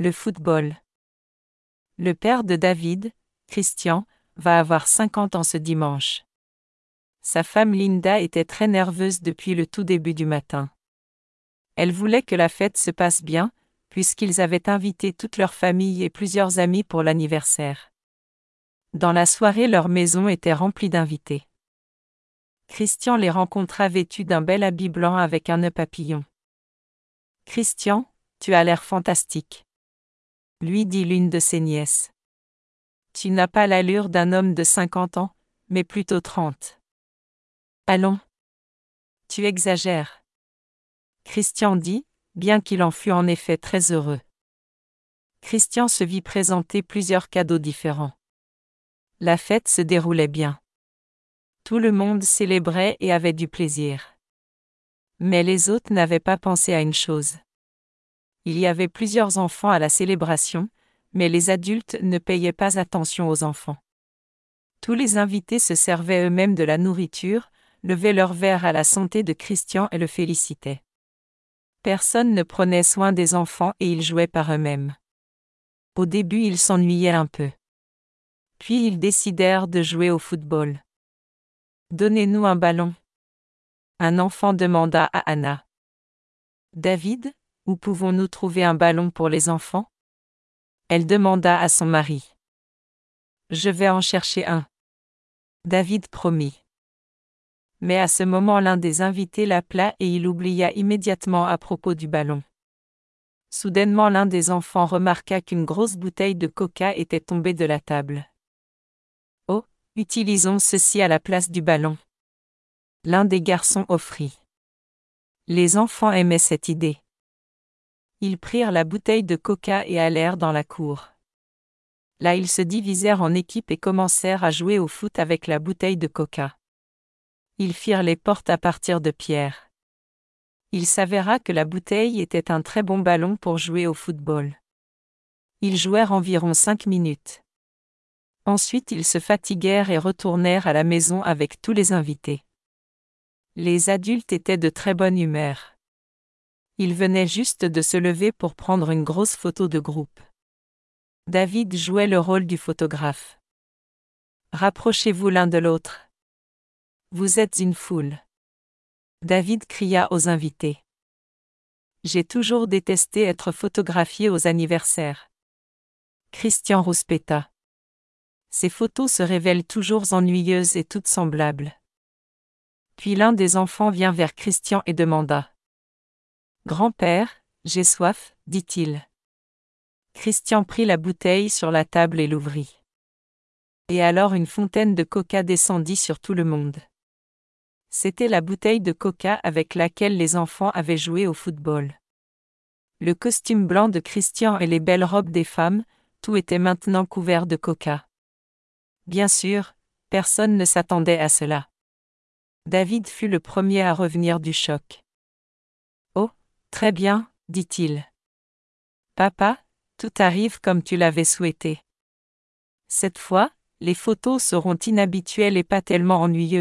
Le football. Le père de David, Christian, va avoir 50 ans ce dimanche. Sa femme Linda était très nerveuse depuis le tout début du matin. Elle voulait que la fête se passe bien, puisqu'ils avaient invité toute leur famille et plusieurs amis pour l'anniversaire. Dans la soirée, leur maison était remplie d'invités. Christian les rencontra vêtus d'un bel habit blanc avec un nœud papillon. « Christian, tu as l'air fantastique. » lui dit l'une de ses nièces. « Tu n'as pas l'allure d'un homme de 50 ans, mais plutôt 30. » « Allons. Tu exagères. » Christian dit, bien qu'il en fût en effet très heureux. Christian se vit présenter plusieurs cadeaux différents. La fête se déroulait bien. Tout le monde célébrait et avait du plaisir. Mais les hôtes n'avaient pas pensé à une chose. Il y avait plusieurs enfants à la célébration, mais les adultes ne payaient pas attention aux enfants. Tous les invités se servaient eux-mêmes de la nourriture, levaient leur verre à la santé de Christian et le félicitaient. Personne ne prenait soin des enfants et ils jouaient par eux-mêmes. Au début, ils s'ennuyaient un peu. Puis ils décidèrent de jouer au football. « Donnez-nous un ballon. » Un enfant demanda à Anna. « David, où pouvons-nous trouver un ballon pour les enfants ?» Elle demanda à son mari. « Je vais en chercher un. » David promit. Mais à ce moment, l'un des invités l'appela et il oublia immédiatement à propos du ballon. Soudainement, l'un des enfants remarqua qu'une grosse bouteille de coca était tombée de la table. « Oh, utilisons ceci à la place du ballon. » L'un des garçons offrit. Les enfants aimaient cette idée. Ils prirent la bouteille de coca et allèrent dans la cour. Là, ils se divisèrent en équipes et commencèrent à jouer au foot avec la bouteille de coca. Ils firent les portes à partir de pierre. Il s'avéra que la bouteille était un très bon ballon pour jouer au football. Ils jouèrent environ 5 minutes. Ensuite, ils se fatiguèrent et retournèrent à la maison avec tous les invités. Les adultes étaient de très bonne humeur. Ils venaient juste de se lever pour prendre une grosse photo de groupe. David jouait le rôle du photographe. « Rapprochez-vous l'un de l'autre. Vous êtes une foule. » David cria aux invités. « J'ai toujours détesté être photographié aux anniversaires. » Christian rouspéta. Ces photos se révèlent toujours ennuyeuses et toutes semblables. Puis l'un des enfants vient vers Christian et demanda. « Grand-père, j'ai soif, dit-il. » Christian prit la bouteille sur la table et l'ouvrit. Et alors une fontaine de coca descendit sur tout le monde. C'était la bouteille de coca avec laquelle les enfants avaient joué au football. Le costume blanc de Christian et les belles robes des femmes, tout était maintenant couvert de coca. Bien sûr, personne ne s'attendait à cela. David fut le premier à revenir du choc. « Oh, très bien, dit-il. Papa, tout arrive comme tu l'avais souhaité. Cette fois, les photos seront inhabituelles et pas tellement ennuyeuses. »